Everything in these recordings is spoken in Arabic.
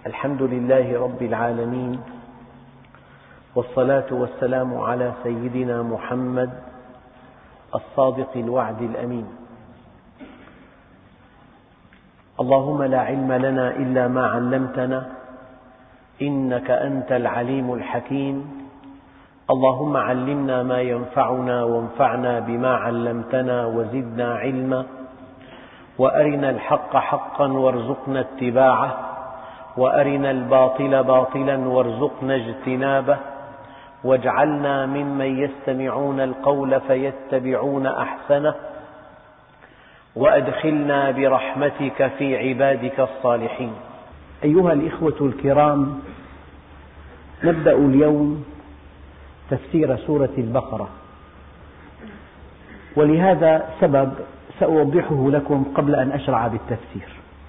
الحمد لله رب العالمين، والصلاة والسلام على سيدنا محمد الصادق الوعد الأمين. اللهم لا علم لنا إلا ما علمتنا إنك أنت العليم الحكيم. اللهم علمنا ما ينفعنا وانفعنا بما علمتنا وزدنا علما، وأرنا الحق حقا وارزقنا اتباعه، وأرنا الباطل باطلا وارزقنا اجتنابه، واجعلنا ممن يستمعون القول فيتبعون أحسنه، وأدخلنا برحمتك في عبادك الصالحين. أيها الإخوة الكرام، نبدأ اليوم تفسير سورة البقرة، ولهذا سبب سأوضحه لكم قبل أن أشرع بالتفسير.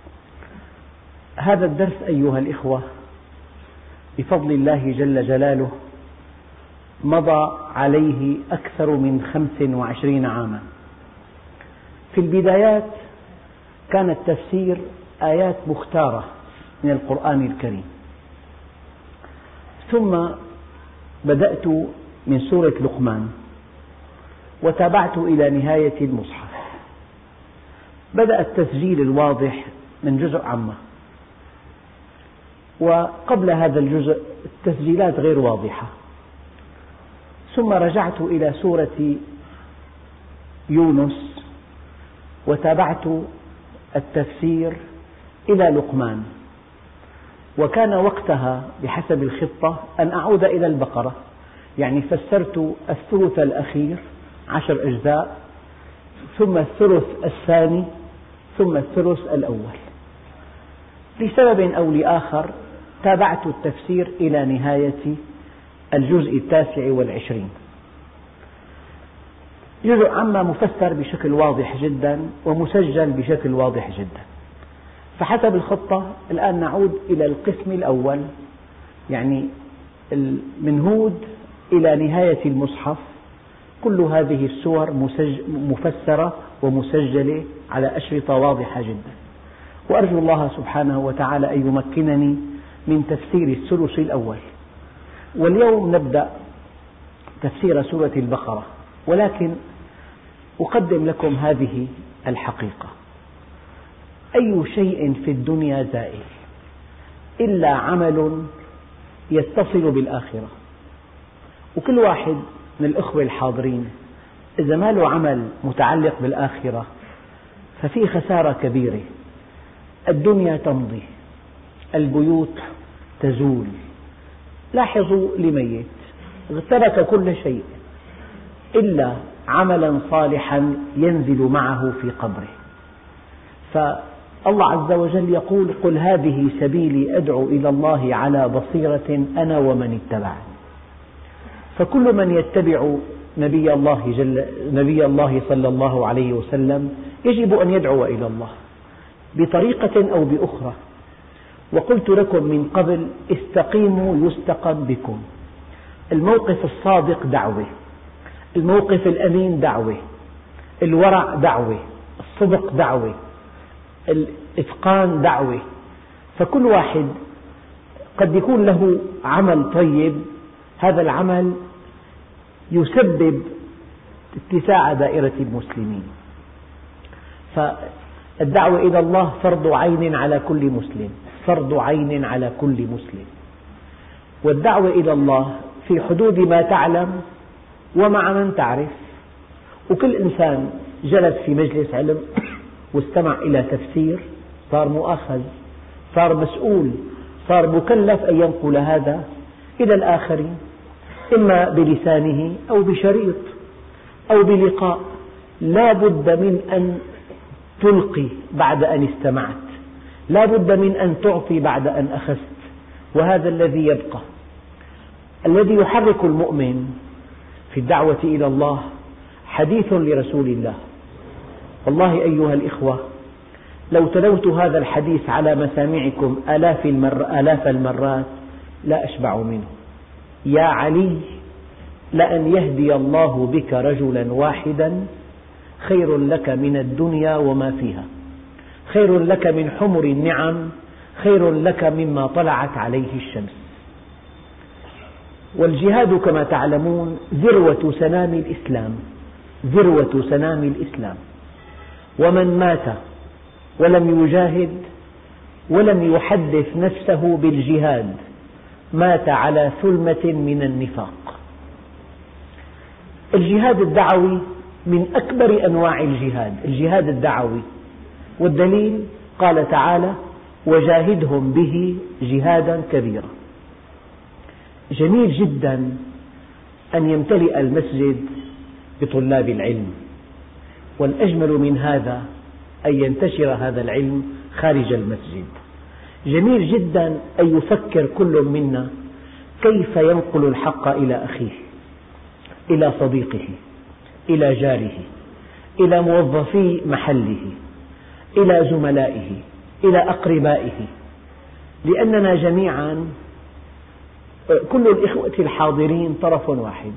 هذا الدرس أيها الإخوة بفضل الله جل جلاله مضى عليه أكثر من 25 عاما. في البدايات كان التفسير آيات مختارة من القرآن الكريم، ثم بدأت من سورة لقمان وتابعت إلى نهاية المصحف. بدأ التسجيل الواضح من جزء عامة، وقبل هذا الجزء التسجيلات غير واضحة. ثم رجعت إلى سورة يونس وتابعت التفسير إلى لقمان، وكان وقتها بحسب الخطة أن أعود إلى البقرة، يعني فسرت الثلث الأخير 10 أجزاء، ثم الثلث الثاني، ثم الثلث الأول. لسبب أو لآخر تابعت التفسير إلى نهاية الجزء 29. جزء عامة مفسر بشكل واضح جدا ومسجل بشكل واضح جدا. فحسب الخطة الآن نعود إلى القسم الأول، يعني من هود إلى نهاية المصحف، كل هذه السور مفسرة ومسجلة على أشرطة واضحة جدا. وأرجو الله سبحانه وتعالى أن يمكنني من تفسير الثلث الأول. واليوم نبدأ تفسير سورة البقرة، ولكن أقدم لكم هذه الحقيقة: أي شيء في الدنيا زائل إلا عمل يتصل بالآخرة. وكل واحد من الأخوة الحاضرين إذا ما له عمل متعلق بالآخرة ففي خسارة كبيرة. الدنيا تمضي، البيوت تزول. لاحظوا لميت ترك كل شيء إلا عملا صالحا ينزل معه في قبره. فالله عز وجل يقول: قل هذه سبيلي أدعو إلى الله على بصيرة أنا ومن اتبعني. فكل من يتبع نبي الله صلى الله عليه وسلم يجب أن يدعو إلى الله بطريقة أو بأخرى. وقلت لكم من قبل: استقيموا يستقم بكم. الموقف الصادق دعوة، الموقف الأمين دعوة، الورع دعوة، الصدق دعوة، الإتقان دعوة. فكل واحد قد يكون له عمل طيب، هذا العمل يسبب اتساع دائرة المسلمين. فالدعوة إلى الله فرض عين على كل مسلم، فرض عين على كل مسلم. والدعوة إلى الله في حدود ما تعلم ومع من تعرف. وكل إنسان جلس في مجلس علم واستمع إلى تفسير صار مؤاخذ، صار مسؤول، صار مكلف أن ينقل هذا إلى الآخرين، إما بلسانه أو بشريط أو بلقاء. لا بد من أن تلقي بعد أن استمعت، لا بد من أن تعطي بعد أن أخذت. وهذا الذي يبقى. الذي يحرك المؤمن في الدعوة إلى الله حديث لرسول الله. والله أيها الإخوة، لو تلوت هذا الحديث على مسامعكم آلاف المرات لا أشبع منه. يا علي، لأن يهدي الله بك رجلا واحدا خير لك من الدنيا وما فيها، خير لك من حمر النعم، خير لك مما طلعت عليه الشمس. والجهاد كما تعلمون ذروة سنام الإسلام، ذروة سنام الإسلام، ومن مات ولم يجاهد ولم يحدث نفسه بالجهاد مات على ثلمة من النفاق. الجهاد الدعوي من أكبر أنواع الجهاد، الجهاد الدعوي، والدليل قال تعالى: وجاهدهم به جهادا كبيرا. جميل جدا أن يمتلئ المسجد بطلاب العلم، والأجمل من هذا أن ينتشر هذا العلم خارج المسجد. جميل جدا أن يفكر كل منا كيف ينقل الحق إلى أخيه، إلى صديقه، إلى جاره، إلى موظفي محله، إلى زملائه، إلى أقربائه، لأننا جميعا كل الإخوة الحاضرين طرف واحد.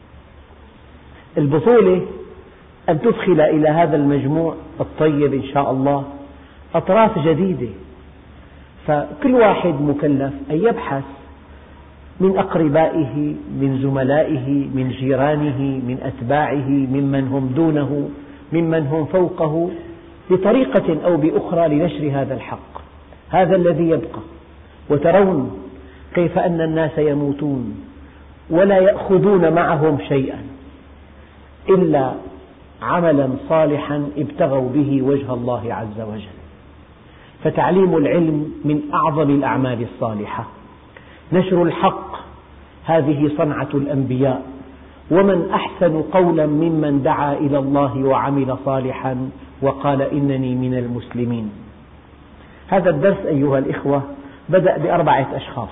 البطولة أن تدخل إلى هذا المجموع الطيب إن شاء الله أطراف جديدة، فكل واحد مكلف أن يبحث من أقربائه، من زملائه، من جيرانه، من أتباعه، ممن هم دونه، ممن هم فوقه، بطريقة أو بأخرى لنشر هذا الحق، هذا الذي يبقى. وترون كيف أن الناس يموتون ولا يأخذون معهم شيئا إلا عملا صالحا ابتغوا به وجه الله عز وجل. فتعليم العلم من أعظم الأعمال الصالحة. نشر الحق هذه صنعة الأنبياء، ومن أحسن قولا ممن دعا إلى الله وعمل صالحا وقال إنني من المسلمين. هذا الدرس أيها الإخوة بدأ ب4 أشخاص.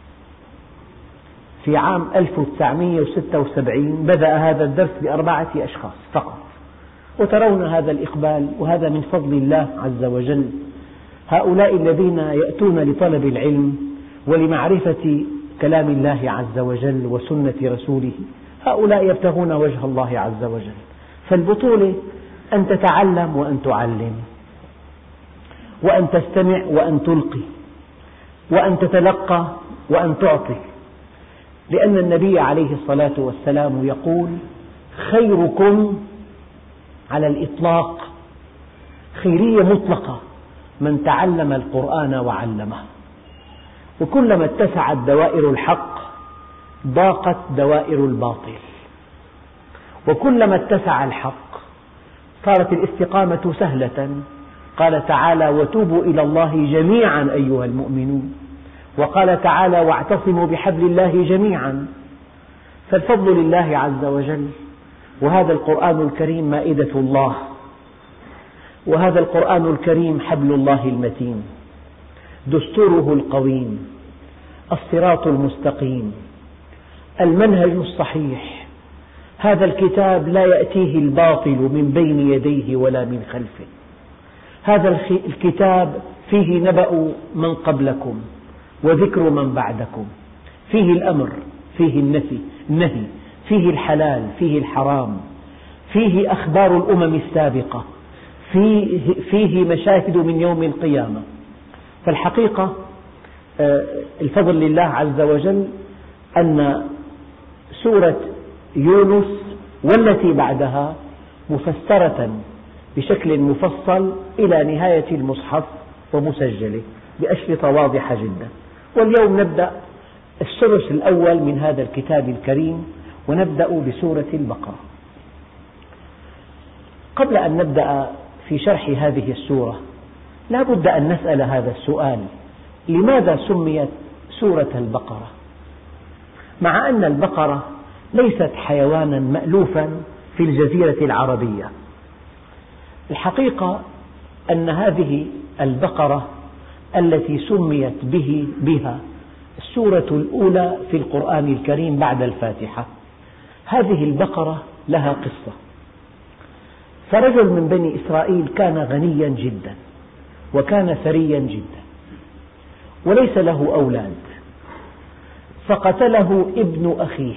في عام 1976 بدأ هذا الدرس ب4 أشخاص فقط، وترون هذا الإقبال، وهذا من فضل الله عز وجل. هؤلاء الذين يأتون لطلب العلم ولمعرفة كلام الله عز وجل وسنة رسوله، هؤلاء يبتغون وجه الله عز وجل. فالبطولة أن تتعلم وأن تعلم، وأن تستمع وأن تلقي، وأن تتلقى وأن تعطي، لأن النبي عليه الصلاة والسلام يقول: خيركم على الإطلاق، خيرية مطلقة، من تعلم القرآن وعلمه. وكلما اتسعت دوائر الحق ضاقت دوائر الباطل، وكلما اتسع الحق صارت الاستقامة سهلة. قال تعالى: وتوبوا إلى الله جميعا أيها المؤمنون، وقال تعالى: واعتصموا بحبل الله جميعا. فالفضل لله عز وجل، وهذا القرآن الكريم مائدة الله، وهذا القرآن الكريم حبل الله المتين، دستوره القويم، الصراط المستقيم، المنهج الصحيح. هذا الكتاب لا يأتيه الباطل من بين يديه ولا من خلفه. هذا الكتاب فيه نبأ من قبلكم وذكر من بعدكم، فيه الأمر، فيه النهي، فيه الحلال، فيه الحرام، فيه أخبار الأمم السابقة، فيه مشاهد من يوم القيامة. فالحقيقة الفضل لله عز وجل أن سورة يونس والتي بعدها مفسرة بشكل مفصل إلى نهاية المصحف ومسجلة بأشرطة واضحة جدا. واليوم نبدأ الثلث الأول من هذا الكتاب الكريم، ونبدأ بسورة البقرة. قبل أن نبدأ في شرح هذه السورة لا بد أن نسأل هذا السؤال: لماذا سميت سورة البقرة؟ مع أن البقرة ليست حيوانا مألوفا في الجزيرة العربية. الحقيقة أن هذه البقرة التي سميت بها السورة الأولى في القرآن الكريم بعد الفاتحة، هذه البقرة لها قصة. فرجل من بني إسرائيل كان غنيا جدا، وكان ثريا جدا، وليس له أولاد، فقتله ابن أخيه،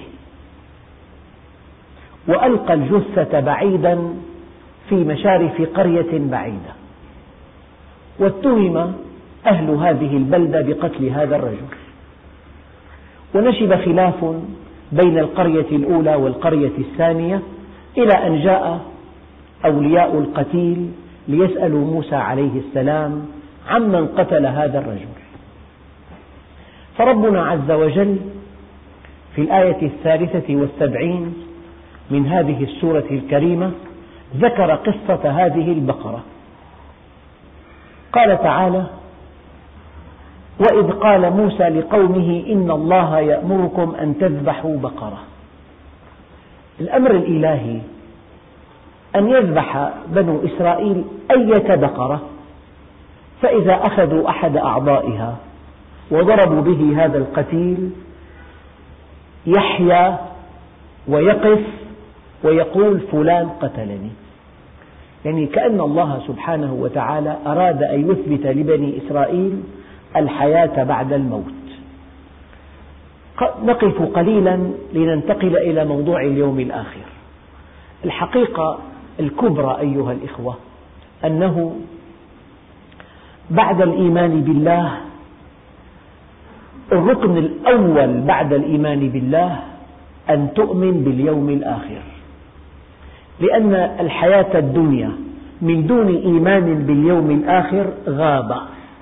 وألقى الجثة بعيدا في مشارف قرية بعيدة، واتهم أهل هذه البلدة بقتل هذا الرجل. ونشب خلاف بين القرية الأولى والقرية الثانية إلى أن جاء أولياء القتيل ليسألوا موسى عليه السلام عمن قتل هذا الرجل. فربنا عز وجل في الآية 73 من هذه السورة الكريمة ذكر قصة هذه البقرة. قال تعالى: وإذ قال موسى لقومه إن الله يأمركم أن تذبحوا بقرة. الأمر الإلهي أن يذبح بنو إسرائيل أية بقرة، فإذا أخذوا أحد أعضائها وضربوا به هذا القتيل يحيا ويقف ويقول فلان قتلني. يعني كأن الله سبحانه وتعالى أراد أن يثبت لبني إسرائيل الحياة بعد الموت. نقف قليلا لننتقل إلى موضوع اليوم الآخر. الحقيقة الكبرى أيها الإخوة أنه بعد الإيمان بالله، الركن الأول بعد الإيمان بالله أن تؤمن باليوم الآخر، لأن الحياة الدنيا من دون إيمان باليوم الآخر غابة.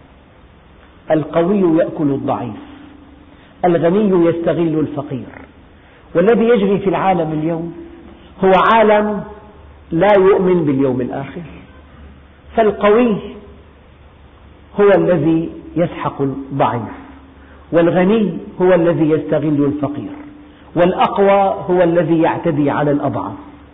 القوي يأكل الضعيف، الغني يستغل الفقير، والذي يجري في العالم اليوم هو عالم لا يؤمن باليوم الآخر. فالقوي هو الذي يسحق الضعيف، والغني هو الذي يستغل الفقير، والأقوى هو الذي يعتدي على الأضعف.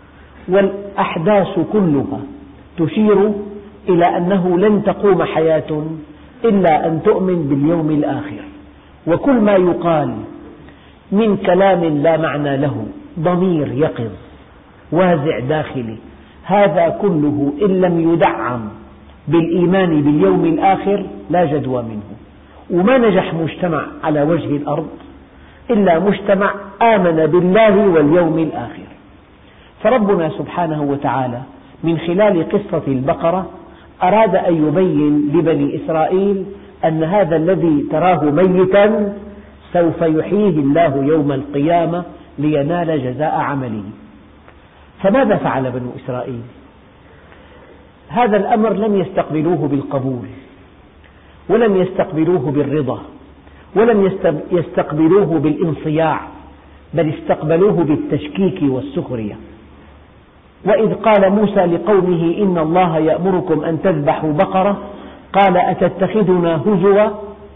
والأحداث كلها تشير إلى أنه لن تقوم حياة إلا أن تؤمن باليوم الآخر. وكل ما يقال من كلام لا معنى له، ضمير يقظ وازع داخلي، هذا كله إن لم يدعم بالإيمان باليوم الآخر لا جدوى منه. وما نجح مجتمع على وجه الأرض إلا مجتمع آمن بالله واليوم الآخر. فربنا سبحانه وتعالى من خلال قصة البقرة أراد أن يبين لبني إسرائيل أن هذا الذي تراه ميتا سوف يحييه الله يوم القيامة لينال جزاء عمله. فماذا فعل بنو إسرائيل؟ هذا الأمر لم يستقبلوه بالقبول، ولم يستقبلوه بالرضا، ولم يستقبلوه بالانصياع، بل استقبلوه بالتشكيك والسخرية. وإذ قال موسى لقومه إن الله يأمركم أن تذبحوا بقرة قال أتتخذنا هزوا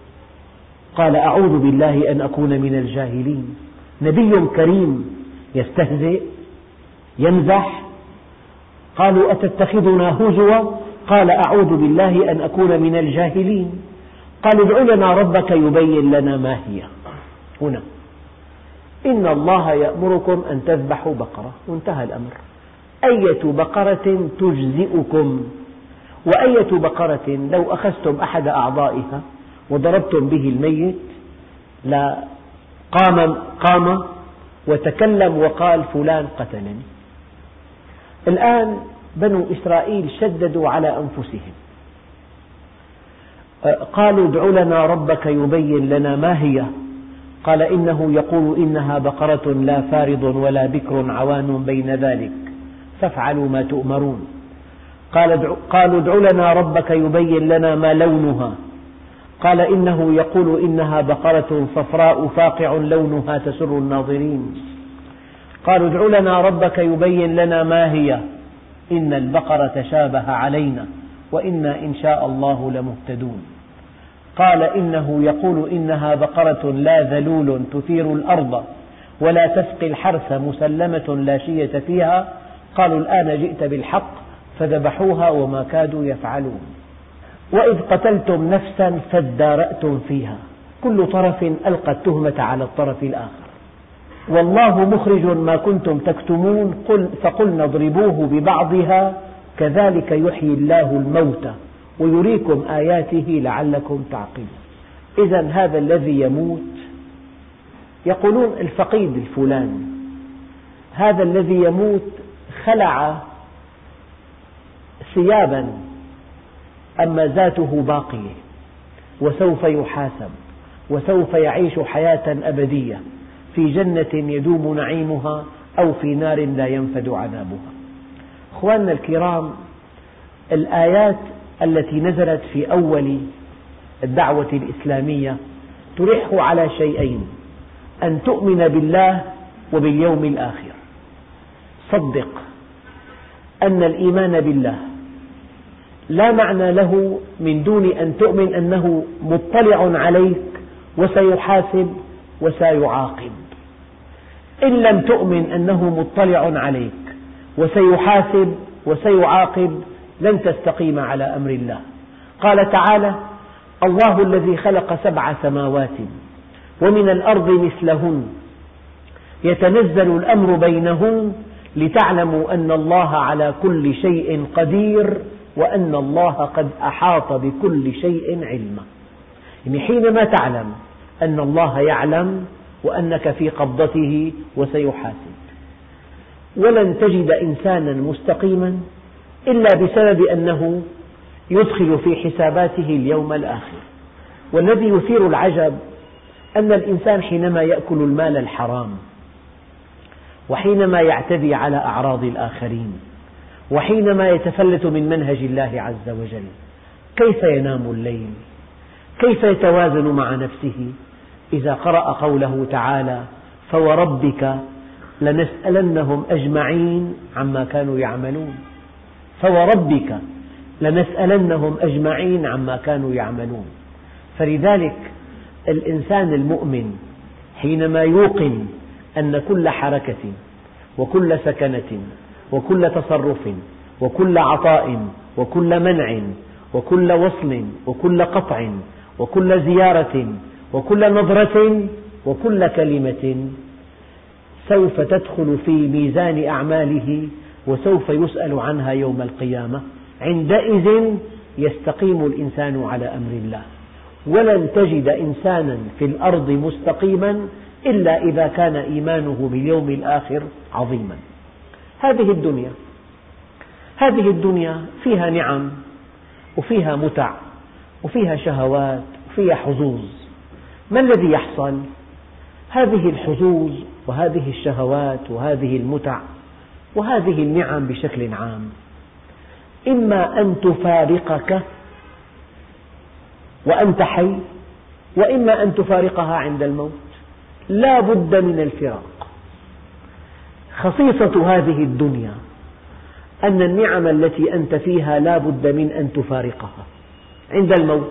قال أعوذ بالله أن أكون من الجاهلين. نبي كريم يستهزئ يمزح. قالوا أتتخذنا هزوا قال أعوذ بالله أن أكون من الجاهلين. قالوا ادع لنا ربك يبين لنا ما هي. هنا إن الله يأمركم أن تذبحوا بقرة، وانتهى الأمر. أية بقرة تجزئكم، وأية بقرة لو أخذتم أحد أعضائها وضربتم به الميت لا قام وتكلم وقال فلان قتلني. الآن بنو إسرائيل شددوا على أنفسهم، قالوا ادع لنا ربك يبين لنا ما هي. قال إنه يقول إنها بقرة لا فارض ولا بكر عوان بين ذلك فافعلوا ما تؤمرون. قالوا ادع لنا ربك يبين لنا ما لونها. قال إنه يقول إنها بقرة صفراء فاقع لونها تسر الناظرين. قالوا ادع لنا ربك يبين لنا ما هي إن البقرة تشابه علينا وإنا إن شاء الله لمهتدون. قال إنه يقول إنها بقرة لا ذلول تثير الأرض ولا تسقي الحرث مسلمة لا شية فيها. قالوا الآن جئت بالحق فذبحوها وما كادوا يفعلون. وإذ قتلتم نفسا فادارأتم فيها، كل طرف ألقى التهمة على الطرف الآخر. والله مخرج ما كنتم تكتمون فقلنا اضربوه ببعضها كذلك يحيي الله الموتى ويريكم آياته لعلكم تعقلون. إذن هذا الذي يموت يقولون الفقيد الفلاني، هذا الذي يموت خلع ثيابا أما ذاته باقية. وسوف يحاسب وسوف يعيش حياة أبدية في جنة يدوم نعيمها أو في نار لا ينفد عذابها. أخواننا الكرام، الآيات التي نزلت في أول الدعوة الإسلامية تلح على شيئين: أن تؤمن بالله وباليوم الآخر. صدق أن الإيمان بالله لا معنى له من دون أن تؤمن أنه مطلع عليك وسيحاسب وسيعاقب. إن لم تؤمن أنه مطلع عليك وسيحاسب وسيعاقب لن تستقيم على أمر الله. قال تعالى: الله الذي خلق 7 سماوات ومن الأرض مثلهن يتنزل الأمر بينهن لتعلموا أن الله على كل شيء قدير وأن الله قد أحاط بكل شيء علما. يعني حينما تعلم أن الله يعلم وأنك في قبضته وسيحاسب. ولن تجد إنسانا مستقيما إلا بسبب أنه يدخل في حساباته اليوم الآخر. والذي يثير العجب أن الإنسان حينما يأكل المال الحرام، وحينما يعتدي على أعراض الآخرين، وحينما يتفلت من منهج الله عز وجل، كيف ينام الليل؟ كيف يتوازن مع نفسه إذا قرأ قوله تعالى: فوربك لنسألنهم أجمعين عما كانوا يعملون. فوربك لنسألنهم أجمعين عما كانوا يعملون. فلذلك الإنسان المؤمن حينما يوقن أن كل حركة وكل سكنة وكل تصرف وكل عطاء وكل منع وكل وصل وكل قطع وكل زيارة وكل نظرة وكل كلمة سوف تدخل في ميزان أعماله وسوف يسأل عنها يوم القيامة، عندئذ يستقيم الإنسان على أمر الله. ولن تجد إنسانا في الأرض مستقيما إلا إذا كان إيمانه باليوم الآخر عظيما. هذه الدنيا فيها نعم وفيها متع وفيها شهوات وفيها حظوظ. ما الذي يحصل؟ هذه الحظوظ وهذه الشهوات وهذه المتع وهذه النعم بشكل عام إما أن تفارقك وأنت حي، وإما أن تفارقها عند الموت. لا بد من الفراق. خصيصة هذه الدنيا أن النعم التي أنت فيها لا بد من أن تفارقها عند الموت،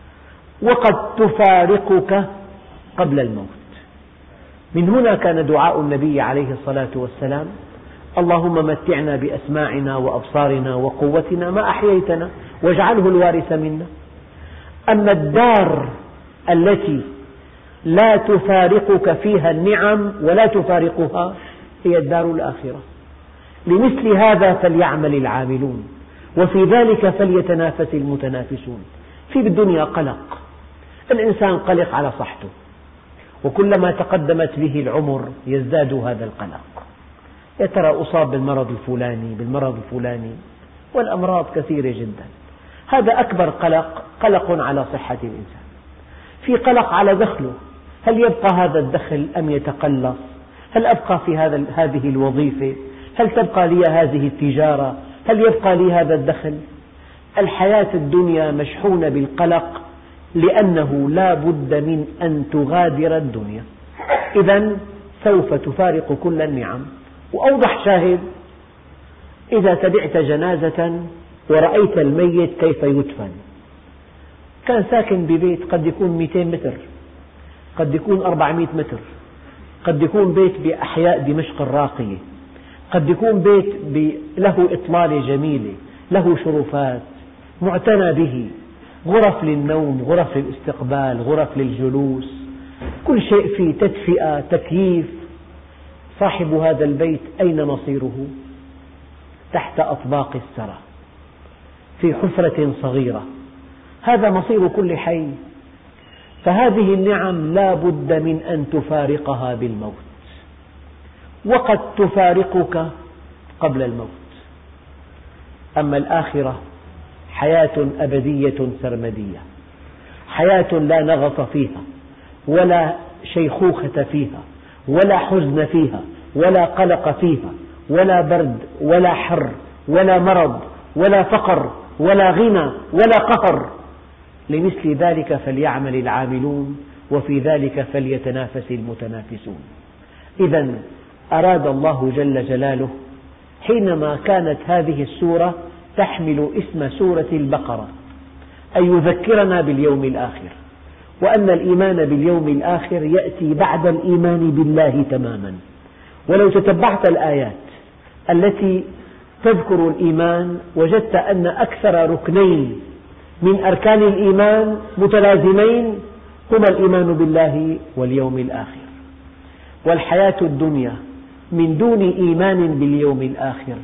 وقد تفارقك قبل الموت. من هنا كان دعاء النبي عليه الصلاة والسلام: اللهم متعنا بأسماعنا وأبصارنا وقوتنا ما أحييتنا واجعله الوارث منا. أما الدار التي لا تفارقك فيها النعم ولا تفارقها هي الدار الآخرة. لمثل هذا فليعمل العاملون وفي ذلك فليتنافس المتنافسون. في الدنيا قلق، الإنسان قلق على صحته، وكلما تقدمت به العمر يزداد هذا القلق. يا ترى أصاب بالمرض الفلاني والأمراض كثيرة جدا. هذا أكبر قلق على صحة الإنسان. في قلق على دخله، هل يبقى هذا الدخل أم يتقلص؟ هل أبقى في هذه الوظيفة؟ هل تبقى لي هذه التجارة؟ هل يبقى لي هذا الدخل؟ الحياة الدنيا مشحونة بالقلق لأنه لا بد من أن تغادر الدنيا. إذن سوف تفارق كل النعم. وأوضح شاهد: إذا تبعت جنازة ورأيت الميت كيف يدفن، كان ساكن ببيت قد يكون 200 متر، قد يكون 400 متر، قد يكون بيت بأحياء دمشق الراقية، قد يكون بيت له إطلالة جميلة، له شرفات، معتنى به، غرف للنوم، غرف للاستقبال، غرف للجلوس، كل شيء فيه، تدفئة، تكييف. صاحب هذا البيت أين مصيره؟ تحت أطباق الثرى في حفرة صغيرة. هذا مصير كل حي. فهذه النعم لا بد من أن تفارقها بالموت، وقد تفارقك قبل الموت. أما الآخرة حياة أبدية سرمدية، حياة لا نغص فيها ولا شيخوخة فيها ولا حزن فيها ولا قلق فيها ولا برد ولا حر ولا مرض ولا فقر ولا غنى ولا قهر. لمثل ذلك فليعمل العاملون وفي ذلك فليتنافس المتنافسون. إذا أراد الله جل جلاله حينما كانت هذه السورة تحمل اسم سورة البقرة أن يذكرنا باليوم الآخر، وأن الإيمان باليوم الآخر يأتي بعد الإيمان بالله تماما. ولو تتبعت الآيات التي تذكر الإيمان وجدت أن أكثر ركنين من أركان الإيمان متلازمين هما الإيمان بالله واليوم الآخر. والحياة الدنيا من دون إيمان باليوم الآخر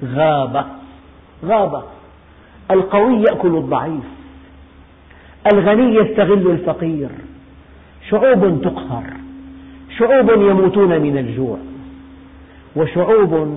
غابة. القوي يأكل الضعيف، الغني يستغل الفقير، شعوب تقهر، شعوب يموتون من الجوع، وشعوب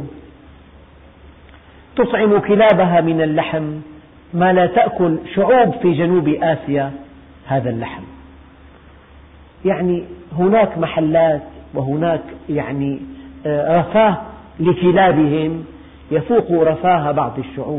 تطعم كلابها من اللحم ما لا تأكل شعوب في جنوب آسيا هذا اللحم. يعني هناك محلات وهناك رفاه لكلابهم يفوق رفاه بعض الشعوب.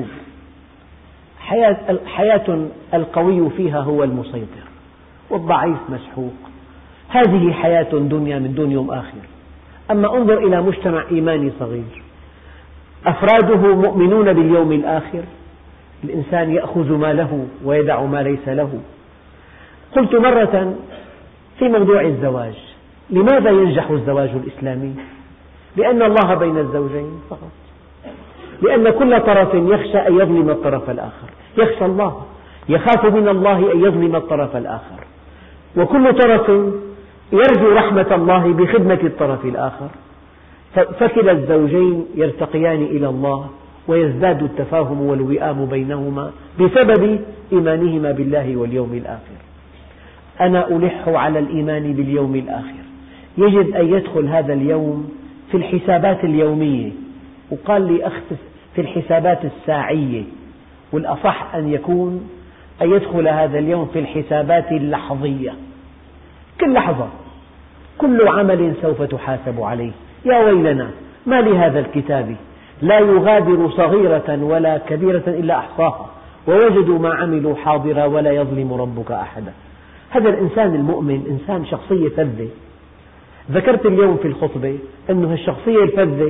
حياة القوي فيها هو المسيطر والضعيف مسحوق. هذه حياة دنيا من دون يوم آخر. أما انظر إلى مجتمع إيماني صغير أفراده مؤمنون باليوم الآخر، الإنسان يأخذ ما له ويدع ما ليس له. قلت مرة في موضوع الزواج: لماذا ينجح الزواج الإسلامي؟ لأن الله بين الزوجين فقط، لأن كل طرف يخشى أن يظلم الطرف الآخر، يخشى الله، يخاف من الله أن يظلم الطرف الآخر، وكل طرف يرجو رحمة الله بخدمة الطرف الآخر، فكلا الزوجين يرتقيان إلى الله ويزداد التفاهم والوئام بينهما بسبب إيمانهما بالله واليوم الآخر. أنا ألح على الإيمان باليوم الآخر، يجب أن يدخل هذا اليوم في الحسابات اليومية، وقال لي أختص في الحسابات الساعية، والأصح أن يدخل هذا اليوم في الحسابات اللحظية. كل لحظة، كل عمل سوف تحاسب عليه. يا ويلنا ما لهذا الكتاب لا يغادر صغيرة ولا كبيرة إلا أحصاها ووجدوا ما عملوا حاضرا ولا يظلم ربك أحدا. هذا الإنسان المؤمن إنسان شخصية فذة. ذكرت اليوم في الخطبة أن الشخصية الفذة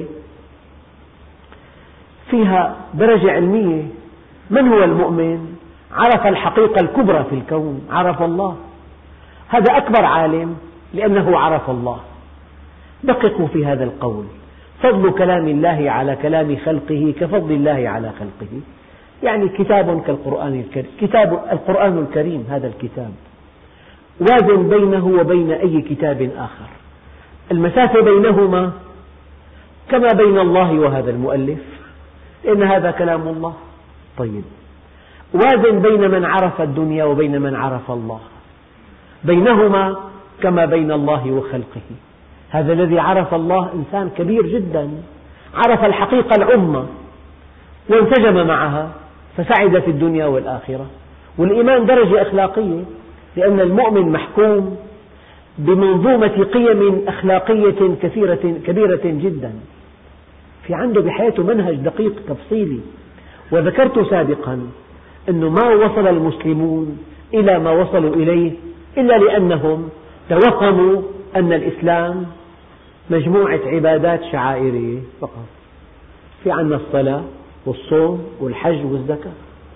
فيها درجة علمية. من هو المؤمن؟ عرف الحقيقة الكبرى في الكون، عرف الله. هذا أكبر عالم لأنه عرف الله. دققوا في هذا القول: فضل كلام الله على كلام خلقه كفضل الله على خلقه. يعني كتاب كالقرآن الكريم، القرآن الكريم هذا الكتاب وازن بينه وبين أي كتاب آخر، المسافة بينهما كما بين الله وهذا المؤلف، لأن هذا كلام الله. طيب، وازن بين من عرف الدنيا وبين من عرف الله، بينهما كما بين الله وخلقه. هذا الذي عرف الله إنسان كبير جدا، عرف الحقيقة العظمى وانسجم معها فسعد في الدنيا والآخرة. والإيمان درجة أخلاقية، لأن المؤمن محكوم بمنظومة قيم أخلاقية كبيرة جدا، في عنده بحياته منهج دقيق تفصيلي. وذكرت سابقا أنه ما وصل المسلمون إلى ما وصلوا إليه إلا لأنهم توهموا أن الإسلام مجموعة عبادات شعائرية فقط. في عندنا الصلاة والصوم والحج والزكاة.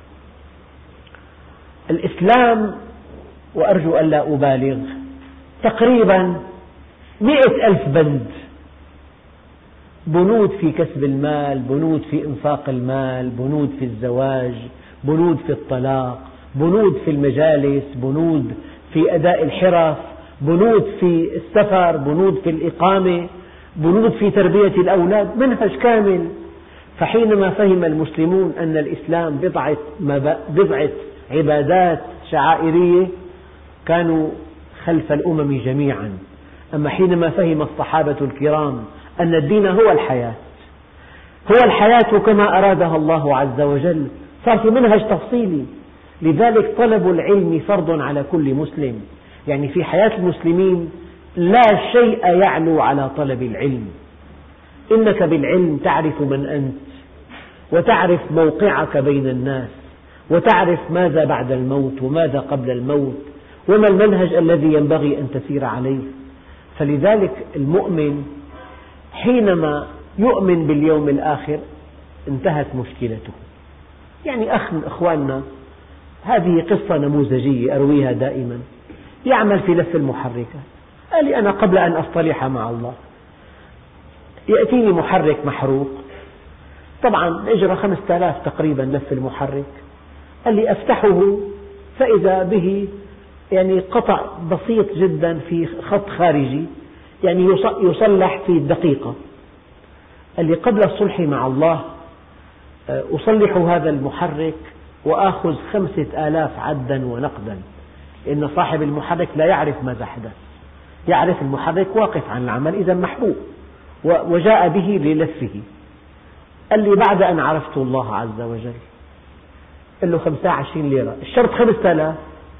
الإسلام، وأرجو أن لا أبالغ، تقريبا 100,000 بند، بنود في كسب المال، بنود في إنفاق المال، بنود في الزواج، بنود في الطلاق، بنود في المجالس، بنود في أداء الحرف، بنود في السفر، بنود في الإقامة، بنود في تربية الأولاد، منهج كامل. فحينما فهم المسلمون أن الإسلام بضعة عبادات شعائرية كانوا خلف الأمم جميعا. أما حينما فهم الصحابة الكرام أن الدين هو الحياة كما أرادها الله عز وجل، صار في منهج تفصيلي. لذلك طلب العلم فرض على كل مسلم، يعني في حياة المسلمين لا شيء يعلو على طلب العلم. إنك بالعلم تعرف من أنت، وتعرف موقعك بين الناس، وتعرف ماذا بعد الموت وماذا قبل الموت، وما المنهج الذي ينبغي أن تسير عليه. فلذلك المؤمن حينما يؤمن باليوم الآخر انتهت مشكلته. يعني أخ من إخواننا، هذه قصة نموذجية أرويها دائما، يعمل في لف المحركات. قال لي أنا قبل أن أصطلح مع الله يأتيني محرك محروق، طبعا أجرى 5000 تقريبا لف المحرك. قال لي أفتحه فإذا به يعني قطع بسيط جدا في خط خارجي، يعني يصلح في دقيقة. قال لي قبل الصلح مع الله أصلح هذا المحرك وآخذ 5000 عدا ونقدا، لأن صاحب المحرك لا يعرف ماذا حدث، يعرف المحرك واقف عن العمل إذا محبوب وجاء به للفه. قال لي بعد أن عرفت الله عز وجل، قال له 25 ليرة، الشرط 5000.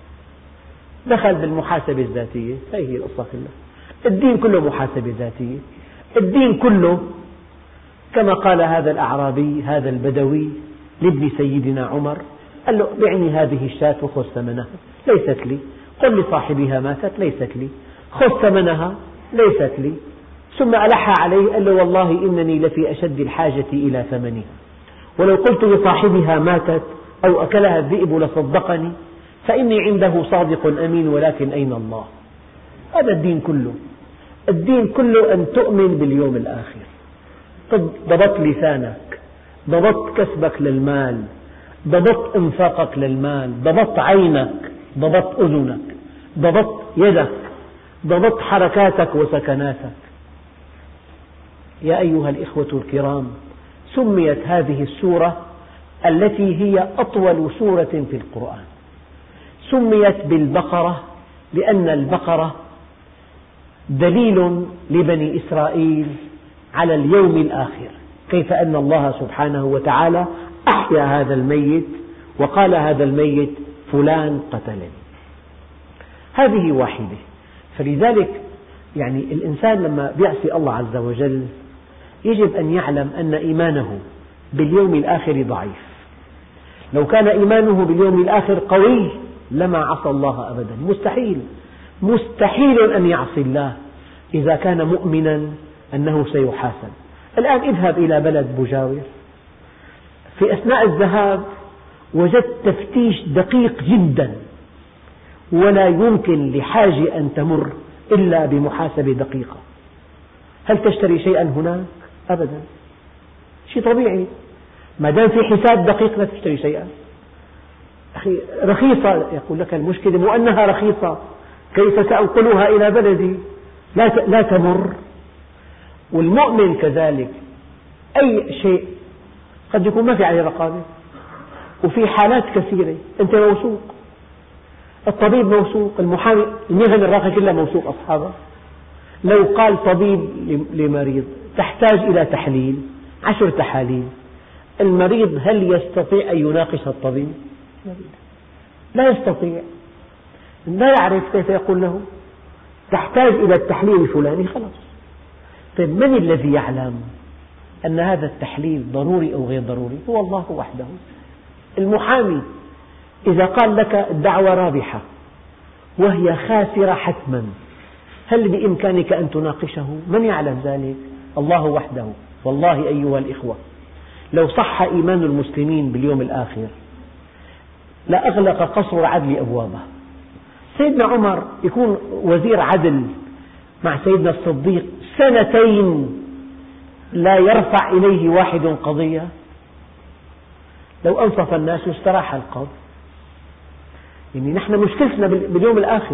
دخل بالمحاسبة الذاتية، هي القصة كلها. الدين كله محاسبة ذاتية، الدين كله كما قال هذا الأعرابي هذا البدوي لابن سيدنا عمر، قال له بعني هذه الشاة وخذ ثمنها، ليست لي. قل لصاحبها ماتت، ليست لي. خذ ثمنها، ليست لي. ثم ألح عليه، قال له والله إنني لفي أشد الحاجة إلى ثمنها، ولو قلت لصاحبها ماتت أو أكلها الذئب لصدقني، فإني عنده صادق أمين، ولكن أين الله؟ هذا الدين كله. الدين كله أن تؤمن باليوم الآخر. ضبط لسانك، ضبط كسبك للمال، ضبط إنفاقك للمال، ضبط عينك، ضبط أذنك، ضبط يدك، ضبط حركاتك وسكناتك. يا أيها الإخوة الكرام، سميت هذه السورة التي هي أطول سورة في القرآن، سميت بالبقرة لأن البقرة دليل لبني إسرائيل على اليوم الآخر، كيف أن الله سبحانه وتعالى أحيا هذا الميت وقال هذا الميت فلان قتلني. هذه واحدة. فلذلك يعني الإنسان لما يعصي الله عز وجل يجب أن يعلم أن إيمانه باليوم الآخر ضعيف. لو كان إيمانه باليوم الآخر قوي لما عصى الله أبدا. مستحيل أن يعصي الله إذا كان مؤمنا أنه سيحاسب. الآن اذهب إلى بلد مجاور، في أثناء الذهاب وجدت تفتيش دقيق جدا، ولا يمكن لحاجة أن تمر إلا بمحاسبة دقيقة. هل تشتري شيئا هناك؟ أبدا، شيء طبيعي، ما دام في حساب دقيق لا تشتري شيئا. أخي رخيصة، يقول لك المشكلة مو أنها رخيصة، كيف سأنقلها إلى بلدي؟ لا تمر. والمؤمن كذلك، أي شيء قد يكون ما في عليه رقابة، وفي حالات كثيرة أنت موثوق، الطبيب موثوق، المحامي، المهن الراقية كلها موثوق أصحابها. لو قال طبيب لمريض تحتاج إلى تحليل 10 تحاليل، المريض هل يستطيع أن يناقش الطبيب؟ لا يستطيع، لا يعرف كيف يقول له تحتاج إلى التحليل الفلاني، خلاص. طيب من الذي يعلم أن هذا التحليل ضروري أو غير ضروري؟ هو الله وحده. المحامي إذا قال لك الدعوة رابحة وهي خاسرة حتما، هل بإمكانك أن تناقشه؟ من يعلم ذلك؟ الله وحده. والله أيها الإخوة، لو صح إيمان المسلمين باليوم الآخر لأغلق قصر العدل أبوابه. سيدنا عمر يكون وزير عدل مع سيدنا الصديق 2 لا يرفع إليه واحد قضية، لو أنصف الناس استراح القاضي. يعني نحن مشكلتنا باليوم الآخر،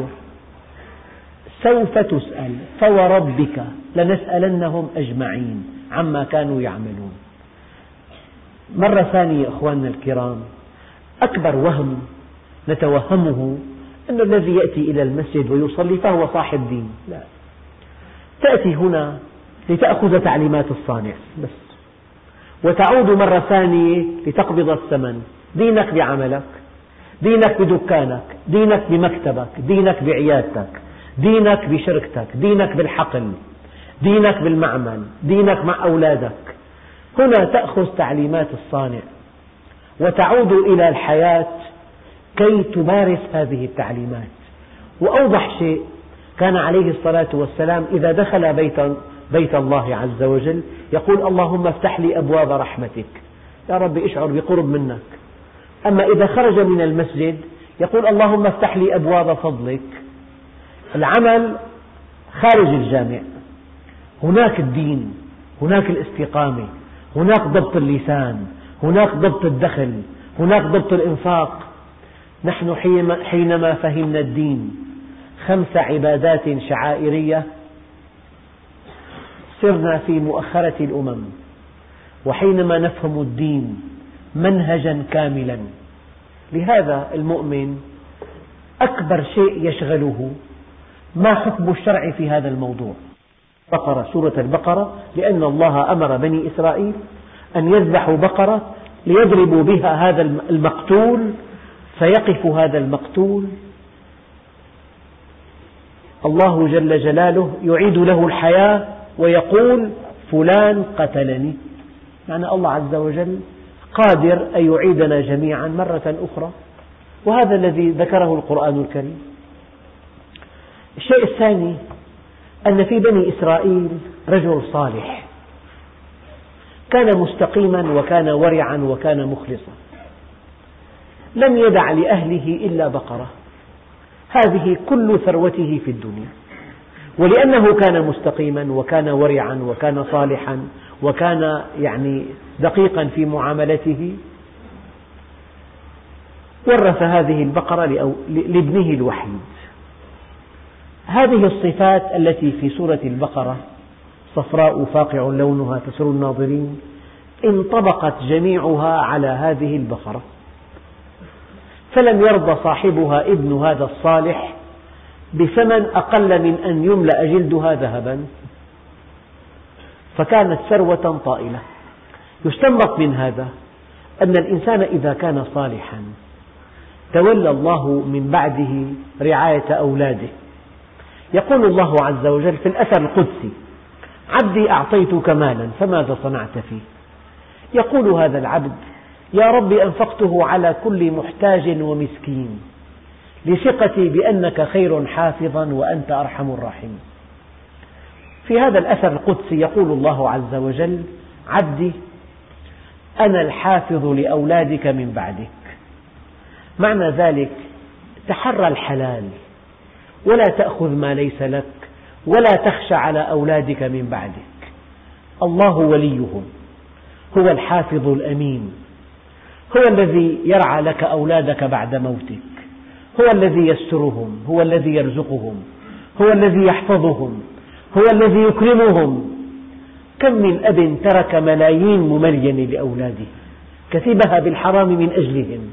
سوف تسأل فوربك لنسألنهم أجمعين عما كانوا يعملون. مرة ثانية أخواننا الكرام، أكبر وهم نتوهمه أن الذي يأتي إلى المسجد ويصلي فهو صاحب دين. لا، تأتي هنا لتأخذ تعليمات الصانع بس، وتعود مرة ثانية لتقبض الثمن. دينك بعملك، دينك بدكانك، دينك بمكتبك، دينك بعيادتك، دينك بشركتك، دينك بالحقل، دينك بالمعمل، دينك مع أولادك. هنا تأخذ تعليمات الصانع وتعود إلى الحياة كي تمارس هذه التعليمات. وأوضح شيء، كان عليه الصلاة والسلام إذا دخل بيت الله عز وجل يقول اللهم افتح لي أبواب رحمتك، يا رب اشعر بقرب منك. أما إذا خرج من المسجد يقول اللهم افتح لي أبواب فضلك. العمل خارج الجامع، هناك الدين، هناك الاستقامة، هناك ضبط اللسان، هناك ضبط الدخل، هناك ضبط الإنفاق. نحن حينما فهمنا الدين 5 عبادات شعائرية صرنا في مؤخرة الأمم، وحينما نفهم الدين منهجا كاملا. لهذا المؤمن أكبر شيء يشغله ما حكم الشرع في هذا الموضوع. سورة البقرة، لأن الله أمر بني إسرائيل أن يذبحوا بقرة ليضربوا بها هذا المقتول، فيقف هذا المقتول الله جل جلاله يعيد له الحياة ويقول فلان قتلني. معنى الله عز وجل قادر أن يعيدنا جميعا مرة أخرى، وهذا الذي ذكره القرآن الكريم. الشيء الثاني أن في بني إسرائيل رجل صالح كان مستقيما وكان ورعا وكان مخلصا، لم يدع لأهله إلا بقرة، هذه كل ثروته في الدنيا. ولأنه كان مستقيما وكان ورعا وكان صالحا وكان دقيقا في معاملته، ورث هذه البقرة لابنه الوحيد. هذه الصفات التي في سورة البقرة صفراء فاقع لونها تسر الناظرين انطبقت جميعها على هذه البقرة، فلم يرضى صاحبها ابن هذا الصالح بثمن أقل من أن يملأ جلدها ذهبا، فكانت ثروة طائلة. يستنبط من هذا أن الإنسان إذا كان صالحا تولى الله من بعده رعاية أولاده. يقول الله عز وجل في الأثر القدسي عبدي أعطيتك مالا فماذا صنعت فيه؟ يقول هذا العبد يا رب أنفقته على كل محتاج ومسكين لثقتي بأنك خير حافظا وأنت أرحم الراحمين. في هذا الأثر القدسي يقول الله عز وجل عبدي أنا الحافظ لأولادك من بعدك. معنى ذلك تحرى الحلال ولا تأخذ ما ليس لك ولا تخشى على أولادك من بعدك. الله وليهم، هو الحافظ الأمين، هو الذي يرعى لك أولادك بعد موتك، هو الذي يسترهم، هو الذي يرزقهم، هو الذي يحفظهم، هو الذي يكرمهم. كم من أب ترك ملايين مملينة لأولاده كسبها بالحرام من أجلهم،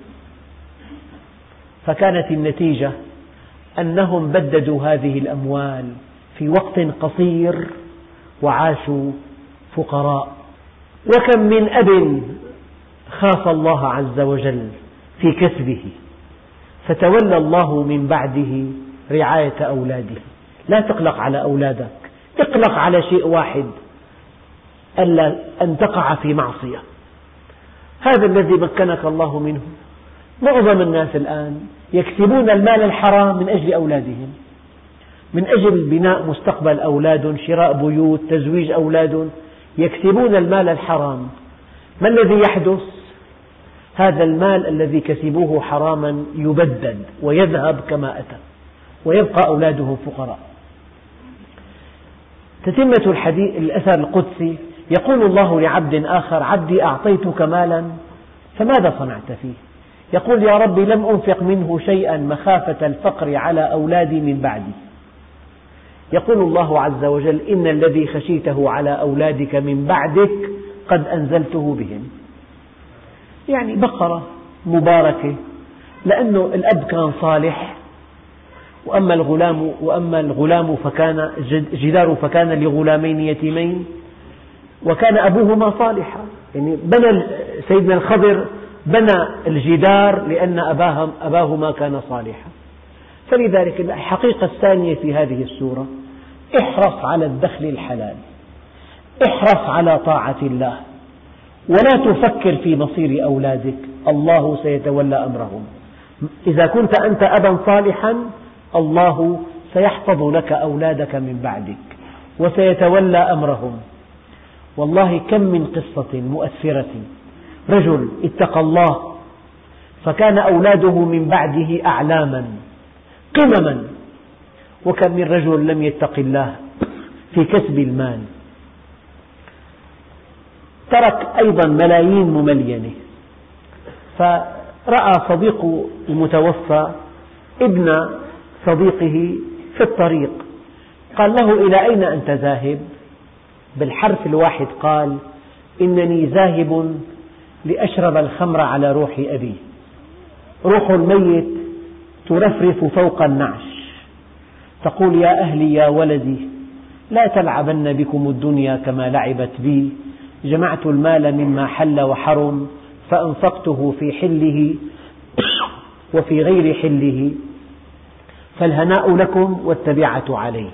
فكانت النتيجة أنهم بددوا هذه الأموال في وقت قصير وعاشوا فقراء. وكم من أب خاف الله عز وجل في كسبه فتولى الله من بعده رعاية أولاده. لا تقلق على أولادك، اقلق على شيء واحد، ألا أن تقع في معصية. هذا الذي مكنك الله منه. معظم الناس الآن يكسبون المال الحرام من أجل أولادهم، من أجل بناء مستقبل أولاد، شراء بيوت، تزويج أولاد، يكسبون المال الحرام. ما الذي يحدث؟ هذا المال الذي كسبوه حراما يبدد ويذهب كما أتى ويبقى أولادهم فقراء. تتمة الأثر القدسي يقول الله لعبد آخر عبدي أعطيتك مالا فماذا صنعت فيه؟ يقول يا رب لم أنفق منه شيئا مخافة الفقر على أولادي من بعدي. يقول الله عز وجل إن الذي خشيته على أولادك من بعدك قد أنزلته بهم. يعني بقرة مباركة، لأنه الأب كان صالح، وأما الغلام فكان جدار فكان لغلامين يتيمين وكان أبوهما صالحا. يعني بنى سيدنا الخضر بنى الجدار لأن أباه ما كان صالحا. فلذلك الحقيقة الثانية في هذه السورة: احرص على الدخل الحلال، احرص على طاعة الله، ولا تفكر في مصير أولادك، الله سيتولى أمرهم. إذا كنت أنت أبا صالحا الله سيحفظ لك أولادك من بعدك وسيتولى أمرهم. والله كم من قصة مؤثرة، رجل اتقى الله فكان أولاده من بعده أعلاما قمما، وكم من رجل لم يتق الله في كسب المال ترك أيضا ملايين مملينة. فرأى صديق المتوفى ابن صديقه في الطريق، قال له: إلى أين أنت ذاهب؟ بالحرف الواحد قال: إنني ذاهب لأشرب الخمر على روح أبي. روح الميت ترفرف فوق النعش تقول: يا أهلي يا ولدي لا تلعبن بكم الدنيا كما لعبت بي، جمعت المال مما حل وحرم فأنفقته في حله وفي غير حله، فالهناء لكم والتبعة عليه.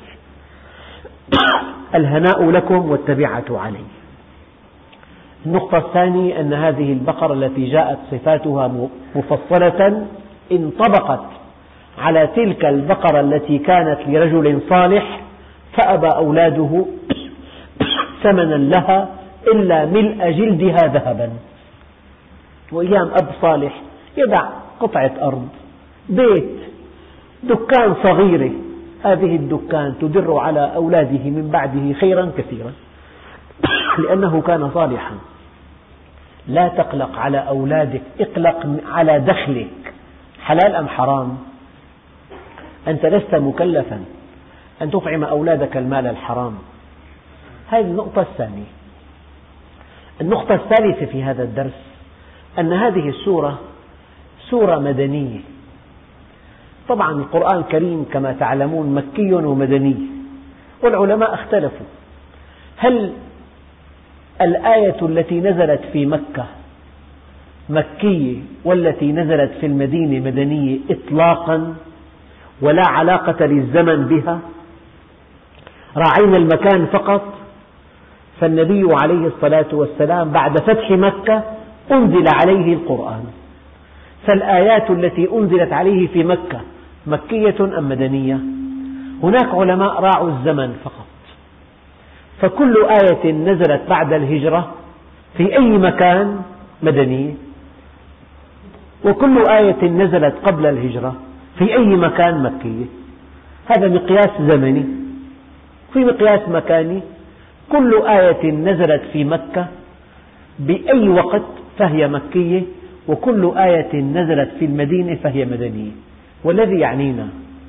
الهناء لكم والتبعة عليه. النقطة الثانية أن هذه البقرة التي جاءت صفاتها مفصلة انطبقت على تلك البقرة التي كانت لرجل صالح فأبى أولاده ثمنا لها إلا ملء جلدها ذهبا. وأيام أب صالح يدع قطعة أرض، بيت، دكان صغيرة، هذه الدكان تدر على أولاده من بعده خيرا كثيرا لأنه كان صالحا. لا تقلق على أولادك، اقلق على دخلك، حلال أم حرام. أنت لست مكلفا أن تطعم أولادك المال الحرام. هذه النقطة الثانية. النقطة الثالثة في هذا الدرس أن هذه السورة سورة مدنية. طبعا القرآن الكريم كما تعلمون مكي ومدني، والعلماء اختلفوا هل الآية التي نزلت في مكة مكية والتي نزلت في المدينة مدنية إطلاقا ولا علاقة للزمن بها، راعينا المكان فقط. فالنبي عليه الصلاة والسلام بعد فتح مكة أنزل عليه القرآن، فالآيات التي أنزلت عليه في مكة مكية أم مدنية؟ هناك علماء راعوا الزمن فقط، فكل آية نزلت بعد الهجرة في أي مكان مدنية، وكل آية نزلت قبل الهجرة في أي مكان مكية. هذا مقياس زمني. في مقياس مكاني، كل آية نزلت في مكة بأي وقت فهي مكية، وكل آية نزلت في المدينة فهي مدنية. والذي يعنينا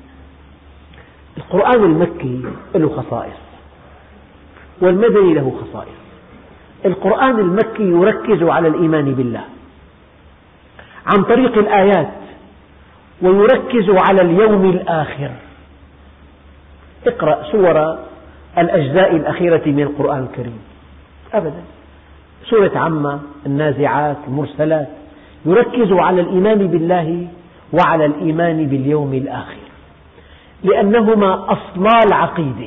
القرآن المكي له خصائص والمدني له خصائص. القرآن المكي يركز على الإيمان بالله عن طريق الآيات، ويركز على اليوم الآخر. اقرأ سور الأجزاء الأخيرة من القرآن الكريم أبدا، سورة عمة، النازعات، المرسلات، يركز على الإيمان بالله وعلى الإيمان باليوم الآخر، لأنهما أصلا العقيدة،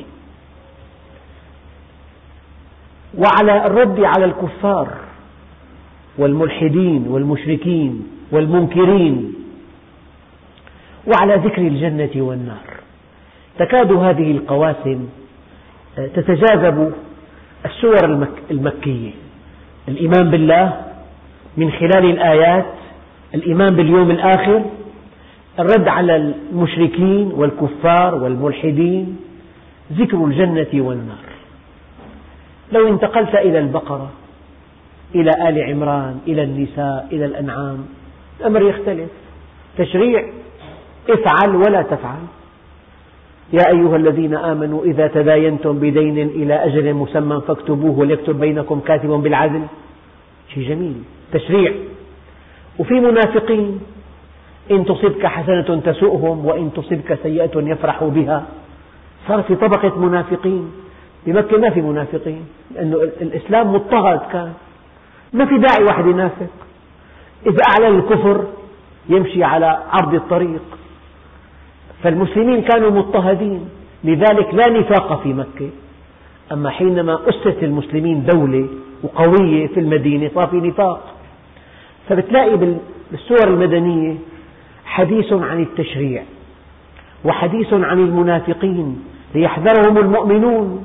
وعلى الرد على الكفار والملحدين والمشركين والمنكرين، وعلى ذكر الجنة والنار. تكاد هذه القواسم تتجاذب السور المكية: الإيمان بالله من خلال الآيات، الإيمان باليوم الآخر، الرد على المشركين والكفار والملحدين، ذكر الجنة والنار. لو انتقلت إلى البقرة، إلى آل عمران، إلى النساء، إلى الأنعام، الأمر يختلف. تشريع: افعل ولا تفعل. يا أيها الذين آمنوا إذا تداينتم بدين إلى أجل مسمى فاكتبوه وليكتب بينكم كاتب بالعدل. شيء جميل، تشريع. وفي منافقين: إن تصبك حسنة تسؤهم وإن تصبك سيئة يفرحوا بها. صار في طبقة منافقين. بمكة ما في منافقين، لأن الإسلام مضطهد كان، ما في داعي واحد ينافق. إذا أعلن الكفر يمشي على عرض الطريق. فالمسلمين كانوا مضطهدين، لذلك لا نفاق في مكة. أما حينما أسس المسلمين دولة وقوية في المدينة صار في نفاق. فبتلاقي بالسور المدنية حديث عن التشريع، وحديث عن المنافقين ليحذرهم المؤمنون،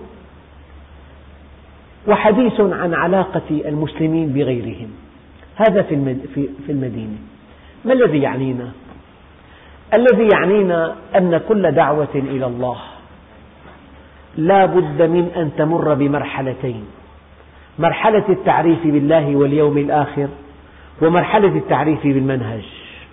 وحديث عن علاقة المسلمين بغيرهم. هذا في المدينة. ما الذي يعنينا؟ الذي يعنينا أن كل دعوة إلى الله لا بد من أن تمر بمرحلتين: مرحلة التعريف بالله واليوم الآخر، ومرحلة التعريف بالمنهج.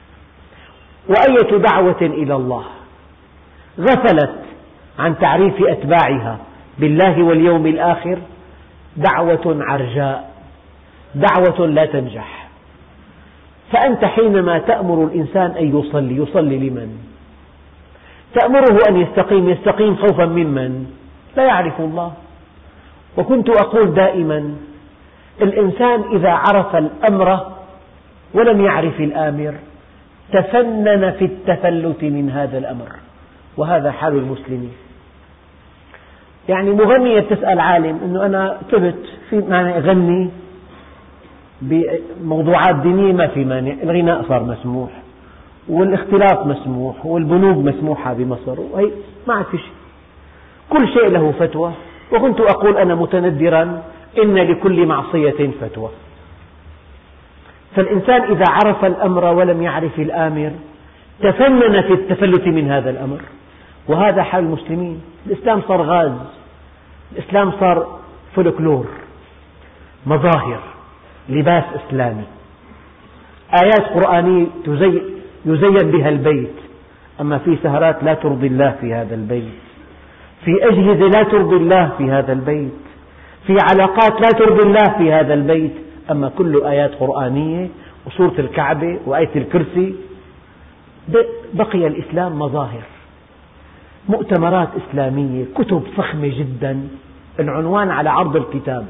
وأية دعوة إلى الله غفلت عن تعريف أتباعها بالله واليوم الآخر دعوة عرجاء، دعوة لا تنجح. فأنت حينما تأمر الإنسان أن يصلي لمن؟ تأمره أن يستقيم خوفا ممن؟ لا يعرف الله. وكنت أقول دائما: الإنسان إذا عرف الأمر ولم يعرف الآمر تفنن في التفلت من هذا الأمر، وهذا حال المسلمين. يعني مغنية تسأل عالم إنه أنا تبت في مانع أغني بموضوعات دينية، ما في مانع، الغناء صار مسموح والاختلاط مسموح والبنوك مسموحة بمصر، وهي ما عاد في شيء، كل شيء له فتوى. وكنت أقول أنا متندرا: إن لكل معصية فتوى. فالإنسان إذا عرف الأمر ولم يعرف الآمر تفنن في التفلت من هذا الأمر، وهذا حال المسلمين. الإسلام صار غاز، الإسلام صار فولكلور، مظاهر، لباس إسلامي، آيات قرآنية يزين بها البيت، أما في سهرات لا ترضي الله في هذا البيت، في أجهزة لا ترضي الله في هذا البيت، في علاقات لا ترضي الله في هذا البيت، أما كله آيات قرآنية وسورة الكعبة وآية الكرسي. بقي الإسلام مظاهر، مؤتمرات إسلامية، كتب فخمة جدا، العنوان على عرض الكتاب،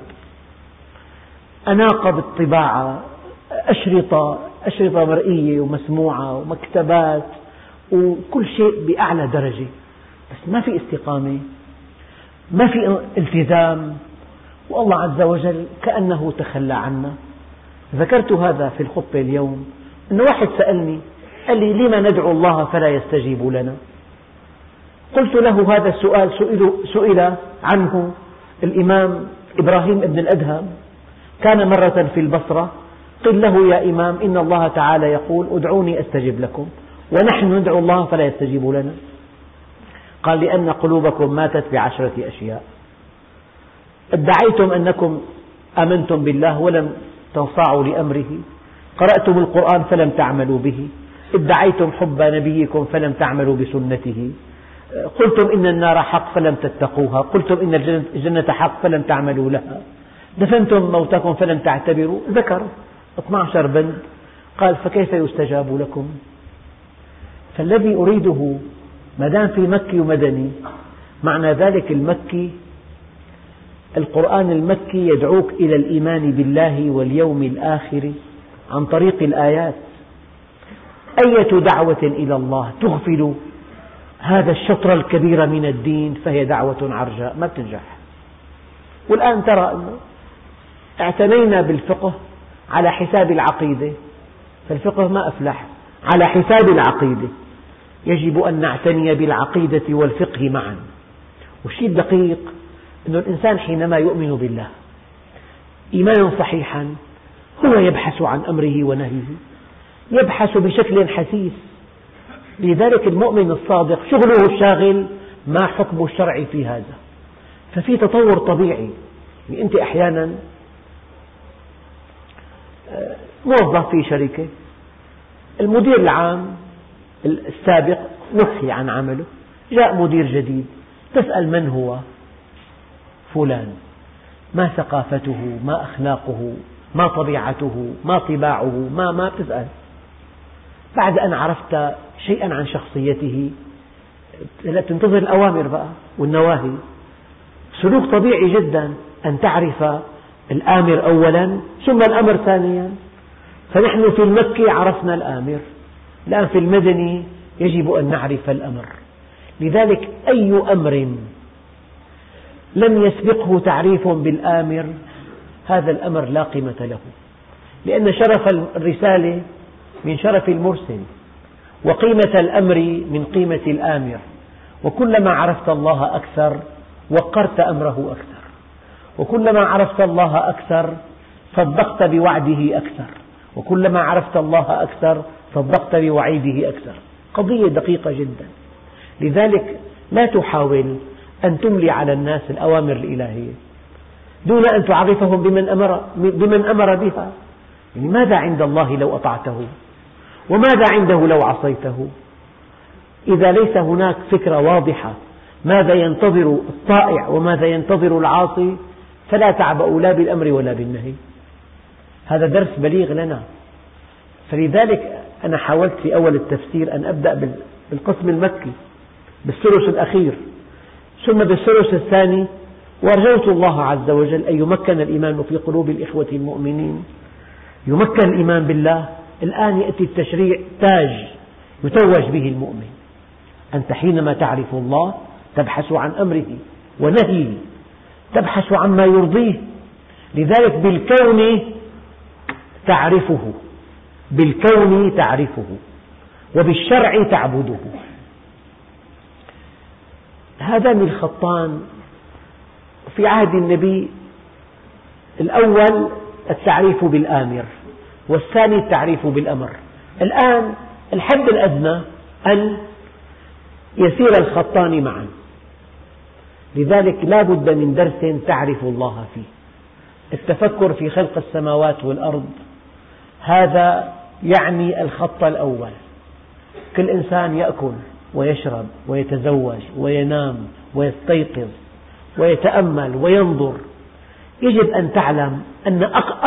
أناقة بالطباعة، أشرطة مرئية ومسموعة ومكتبات وكل شيء بأعلى درجة، بس ما في استقامة، ما في التزام، والله عز وجل كأنه تخلى عنا. ذكرت هذا في الخطبة اليوم، أن واحد سألني قال لي: لما ندعو الله فلا يستجيب لنا؟ قلت له: هذا السؤال سئل عنه الإمام إبراهيم بن الأدهم، كان مرة في البصرة، قل له: يا إمام، إن الله تعالى يقول: ادعوني أستجب لكم، ونحن ندعو الله فلا يستجيب لنا. قال: لأن قلوبكم ماتت ب10 أشياء: ادعيتم أنكم آمنتم بالله ولم تنصاعوا لأمره، قرأتم القرآن فلم تعملوا به، ادعيتم حب نبيكم فلم تعملوا بسنته، قلتم إن النار حق فلم تتقوها، قلتم إن الجنة حق فلم تعملوا لها، دفنتم موتكم فلم تعتبروا. ذكر 12 بند. قال: فكيف يستجاب لكم؟ فالذي أريده ما دام في مكي ومدني، معنى ذلك المكي، القرآن المكي يدعوك إلى الإيمان بالله واليوم الآخر عن طريق الآيات. أية دعوة إلى الله تغفل هذا الشطر الكبير من الدين فهي دعوة عرجاء ما بتنجح. والآن ترى أنه اعتنينا بالفقه على حساب العقيدة، فالفقه ما أفلح، على حساب العقيدة. يجب أن نعتني بالعقيدة والفقه معا. والشيء الدقيق أن الإنسان حينما يؤمن بالله إيمانا صحيحا هو يبحث عن أمره ونهيه، يبحث بشكل حثيث. لذلك المؤمن الصادق شغله الشاغل ما حكم الشرع في هذا. ففي تطور طبيعي. يعني أنت أحيانا موظف في شركة، المدير العام السابق نحي عن عمله، جاء مدير جديد، تسأل: من هو فلان؟ ما ثقافته، ما أخلاقه، ما طبيعته، ما طباعه، ما بتسأل. بعد أن عرفت شيئا عن شخصيته تنتظر الأوامر بقى والنواهي. سلوك طبيعي جدا أن تعرف الآمر أولا ثم الأمر ثانيا. فنحن في المكي عرفنا الآمر، الآن في المدني يجب أن نعرف الأمر. لذلك أي أمر لم يسبقه تعريف بالآمر هذا الأمر لا قيمة له، لأن شرف الرسالة من شرف المرسل، وقيمة الأمر من قيمة الآمر، وكلما عرفت الله أكثر وقرت أمره أكثر، وكلما عرفت الله أكثر صدقت بوعده أكثر، وكلما عرفت الله أكثر صدقت بوعيده أكثر. قضية دقيقة جدا. لذلك لا تحاول أن تملي على الناس الأوامر الإلهية دون أن تعرفهم بمن أمر بها. يعني ماذا عند الله لو أطعته؟ وماذا عنده لو عصيته؟ إذا ليس هناك فكرة واضحة ماذا ينتظر الطائع وماذا ينتظر العاصي فلا تعبأ لا بالأمر ولا بالنهي. هذا درس بليغ لنا. فلذلك أنا حاولت في أول التفسير أن أبدأ بالقسم المكي بالثلث الأخير، ثم بالثلث الثاني، وأرجوت الله عز وجل أن يمكن الإيمان في قلوب الإخوة المؤمنين، يمكن الإيمان بالله. الآن يأتي التشريع تاج يتوج به المؤمن. أنت حينما تعرف الله تبحث عن أمره ونهيه، تبحث عما يرضيه. لذلك بالكون تعرفه، بالكون تعرفه، وبالشرع تعبده. هذان الخطان في عهد النبي، الأول التعريف بالآمر، والثاني التعريف بالأمر. الآن الحد الأدنى أن يسير الخطان معا. لذلك لا بد من درس تعرف الله فيه. التفكر في خلق السماوات والأرض هذا يعني الخط الأول. كل إنسان يأكل ويشرب ويتزوج وينام ويستيقظ ويتأمل وينظر. يجب أن تعلم أن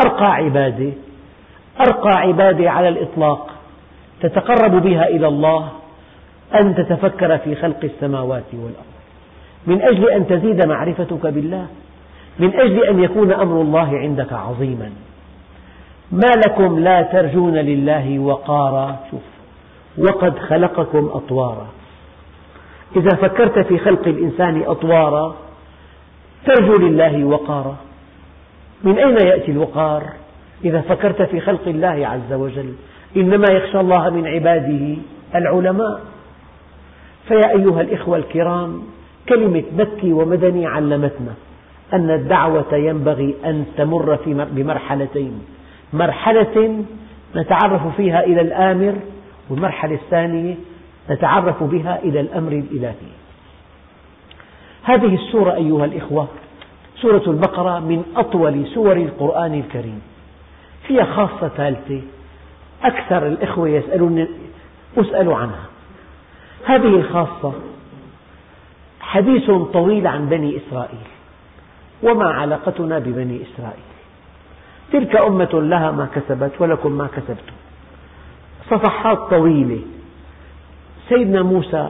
أرقى عبادة على الإطلاق تتقرب بها إلى الله أن تتفكر في خلق السماوات والأرض، من أجل أن تزيد معرفتك بالله، من أجل أن يكون أمر الله عندك عظيما. ما لكم لا ترجون لله وقارا، شوف، وقد خلقكم أطوارا. إذا فكرت في خلق الإنسان أطوارا ترجو لله وقارا. من أين يأتي الوقار؟ إذا فكرت في خلق الله عز وجل. إنما يخشى الله من عباده العلماء. فيا أيها الإخوة الكرام، كلمة مكي ومدني علمتنا أن الدعوة ينبغي أن تمر بمرحلتين: مرحلة نتعرف فيها إلى الآمر، والمرحلة الثانية نتعرف بها إلى الأمر الإلهي. هذه السورة أيها الإخوة، سورة البقرة، من أطول سور القرآن الكريم. فيها خاصة ثالثة أكثر الإخوة أسأل عنها. هذه الخاصة حديث طويل عن بني إسرائيل. وما علاقتنا ببني إسرائيل؟ تلك أمة لها ما كسبت ولكم ما كسبتم. صفحات طويلة. سيدنا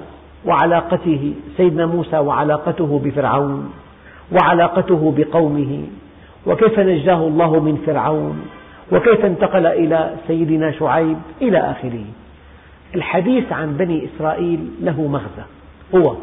موسى وعلاقته بفرعون، وعلاقته بقومه، وكيف نجاه الله من فرعون، وكيف انتقل إلى سيدنا شعيب إلى آخره. الحديث عن بني إسرائيل له مغزى، هو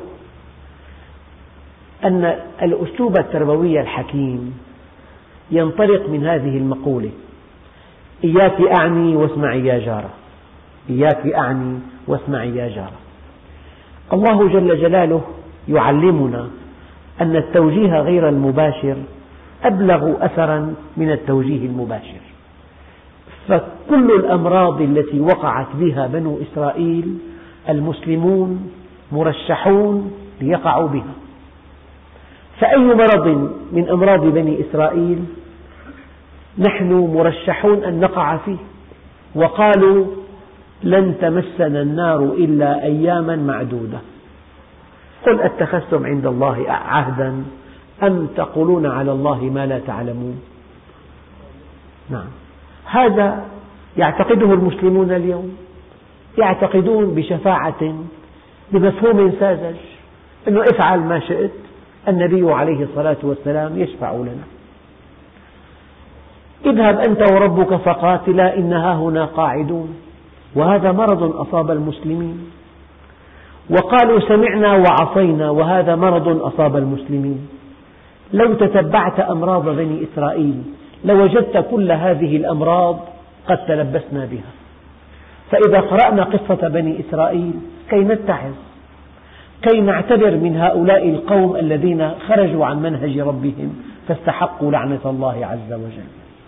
أن الأسلوب التربوي الحكيم ينطلق من هذه المقولة: إياك أعني واسمعي يا جارة، إياك أعني واسمعي يا جارة. الله جل جلاله يعلمنا أن التوجيه غير المباشر أبلغ أثرا من التوجيه المباشر. فكل الأمراض التي وقعت بها بنو إسرائيل المسلمون مرشحون ليقعوا بها. فأي مرض من أمراض بني إسرائيل نحن مرشحون أن نقع فيه. وقالوا: لن تمسنا النار إلا أياما معدودة. قل أتخذتم عند الله عهدا أم تقولون على الله ما لا تعلمون. نعم، هذا يعتقده المسلمون اليوم. يعتقدون بشفاعة بمفهوم ساذج أنه افعل ما شئت، النبي عليه الصلاة والسلام يشفع لنا. اذهب أنت وربك فقاتلا إنها هنا قاعدون. وهذا مرض أصاب المسلمين. وقالوا سمعنا وعصينا، وهذا مرض أصاب المسلمين. لو تتبعت أمراض بني إسرائيل لوجدت كل هذه الأمراض قد تلبسنا بها. فإذا قرأنا قصة بني إسرائيل كي نتعظ، كي نعتبر من هؤلاء القوم الذين خرجوا عن منهج ربهم فاستحقوا لعنة الله عز وجل.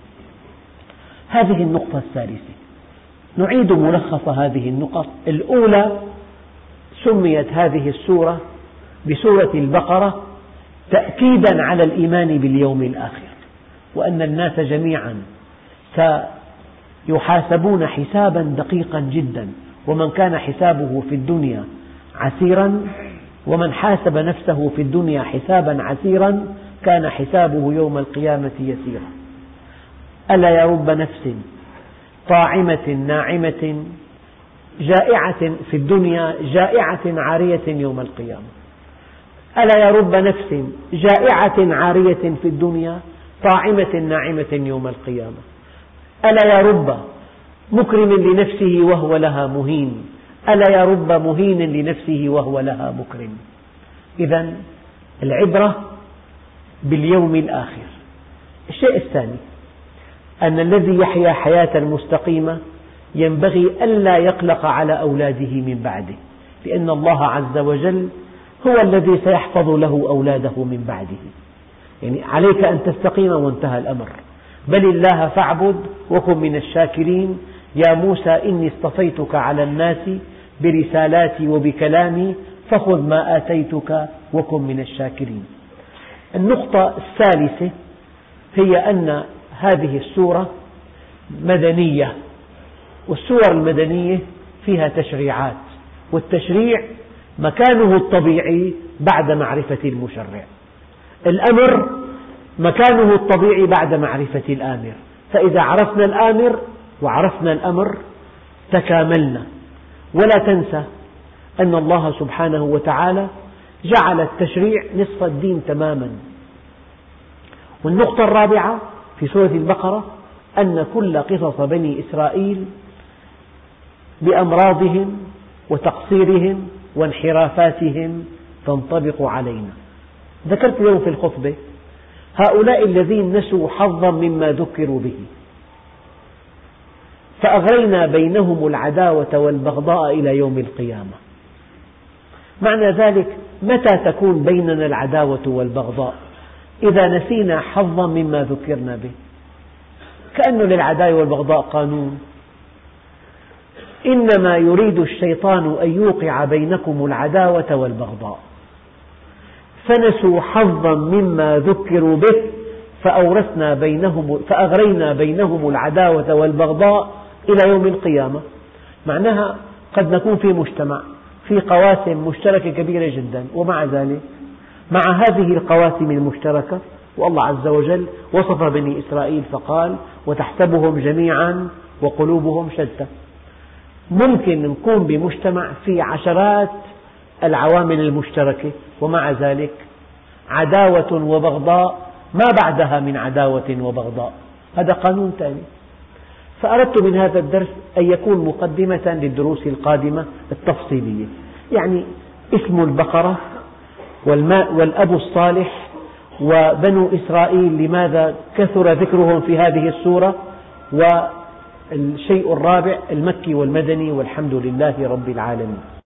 هذه النقطة الثالثة. نعيد ملخص هذه النقط. الأولى، سميت هذه السورة بسورة البقرة تأكيدا على الإيمان باليوم الآخر، وأن الناس جميعا سيحاسبون حسابا دقيقا جدا، ومن كان حسابه في الدنيا عسيرا، ومن حاسب نفسه في الدنيا حسابا عسيرا كان حسابه يوم القيامة يسيرا. ألا يا رب نفس طاعمة ناعمة جائعة في الدنيا جائعة عارية يوم القيامة. ألا يا رب نفس جائعة عارية في الدنيا طاعمة ناعمة يوم القيامة. ألا يا رب مكرم لنفسه وهو لها مهين. ألا يا رب مهين لنفسه وهو لها مكرم. إذن العبرة باليوم الآخر. الشيء الثاني أن الذي يحيا حياة مستقيمة ينبغي ألا يقلق على أولاده من بعده، لأن الله عز وجل هو الذي سيحفظ له أولاده من بعده. يعني عليك أن تستقيم وانتهى الأمر. بل الله فاعبد وكن من الشاكرين. يا موسى إني اصطفيتك على الناس برسالاتي وبكلامي فخذ ما آتيتك وكن من الشاكرين. النقطة الثالثة هي أن هذه السورة مدنية، والسور المدنية فيها تشريعات، والتشريع مكانه الطبيعي بعد معرفة المشرع. الأمر مكانه الطبيعي بعد معرفة الآمر. فإذا عرفنا الآمر وعرفنا الأمر تكاملنا. ولا تنسى أن الله سبحانه وتعالى جعل التشريع نصف الدين تماما. والنقطة الرابعة في سورة البقرة أن كل قصص بني إسرائيل بأمراضهم وتقصيرهم وانحرافاتهم تنطبق علينا. ذكرت اليوم في الخطبة هؤلاء الذين نسوا حظا مما ذكروا به فأغرينا بينهم العداوة والبغضاء إلى يوم القيامة. معنى ذلك متى تكون بيننا العداوة والبغضاء؟ إذا نسينا حظا مما ذكرنا به. كأنه للعداوة والبغضاء قانون: إنما يريد الشيطان أن يوقع بينكم العداوة والبغضاء. فنسوا حظا مما ذكروا به فأغرينا بينهم العداوة والبغضاء إلى يوم القيامة. معناها قد نكون في مجتمع في قواسم مشتركة كبيرة جدا، ومع ذلك مع هذه القواسم المشتركة، والله عز وجل وصف بني إسرائيل فقال: وتحسبهم جميعا وقلوبهم شتى. ممكن نكون بمجتمع في عشرات العوامل المشتركة، ومع ذلك عداوة وبغضاء ما بعدها من عداوة وبغضاء. هذا قانون ثاني. فأردت من هذا الدرس أن يكون مقدمة للدروس القادمة التفصيلية. يعني اسم البقرة والأب الصالح وبنو إسرائيل لماذا كثر ذكرهم في هذه السورة، والشيء الرابع المكي والمدني، والحمد لله رب العالمين.